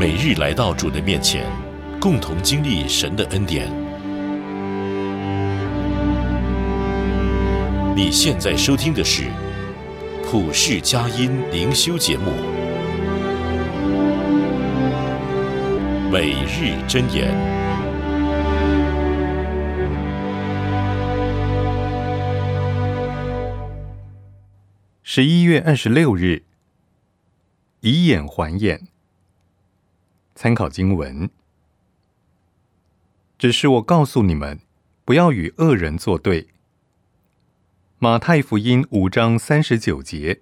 每日来到主的面前，共同经历神的恩典。你现在收听的是普世佳音灵修节目，每日箴言。 11月26日，以眼还眼。参考经文：只是我告诉你们，不要与恶人作对。马太福音5章39节。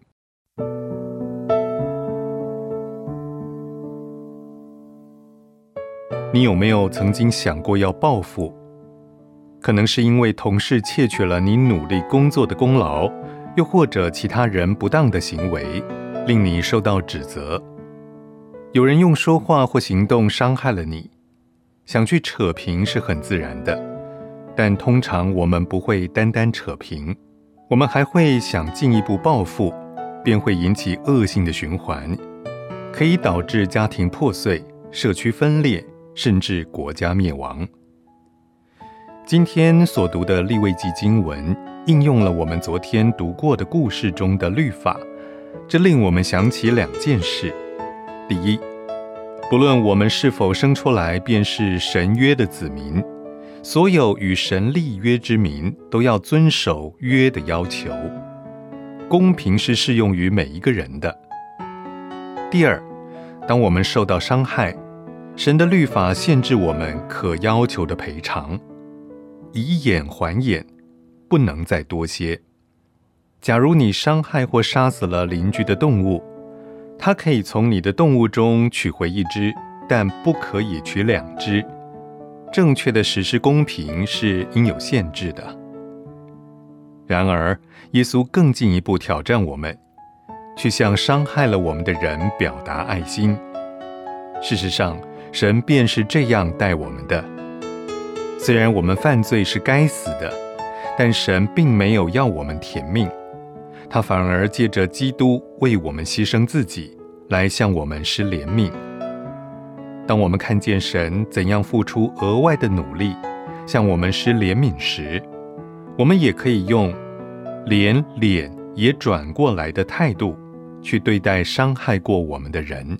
你有没有曾经想过要报复？可能是因为同事窃取了你努力工作的功劳，又或者其他人不当的行为，令你受到指责。有人用说话或行动伤害了你，想去扯平是很自然的，但通常我们不会单单扯平，我们还会想进一步报复，便会引起恶性的循环，可以导致家庭破碎、社区分裂，甚至国家灭亡。今天所读的利未记经文应用了我们昨天读过的故事中的律法，这令我们想起两件事。第一，不论我们是否生出来便是神约的子民，所有与神立约之民都要遵守约的要求，公平是适用于每一个人的。第二，当我们受到伤害，神的律法限制我们可要求的赔偿，以眼还眼，不能再多些。假如你伤害或杀死了邻居的动物，他可以从你的动物中取回一只，但不可以取2只。正确的实施公平是应有限制的。然而，耶稣更进一步挑战我们，去向伤害了我们的人表达爱心。事实上，神便是这样待我们的。虽然我们犯罪是该死的，但神并没有要我们填命，他反而借着基督为我们牺牲自己，来向我们施怜悯。当我们看见神怎样付出额外的努力，向我们施怜悯时，我们也可以用连脸也转过来的态度，去对待伤害过我们的人。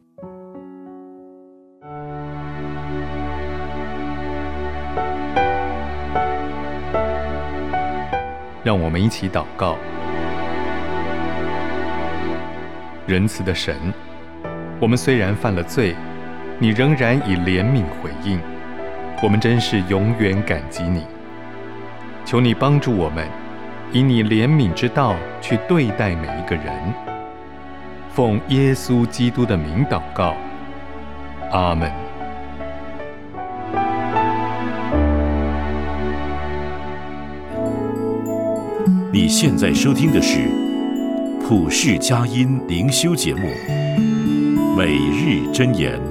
让我们一起祷告。仁慈的神，我们虽然犯了罪，你仍然以怜悯回应，我们真是永远感激你。求你帮助我们，以你怜悯之道去对待每一个人。奉耶稣基督的名祷告，阿们。 你现在收听的是普世佳音灵修节目，每日箴言。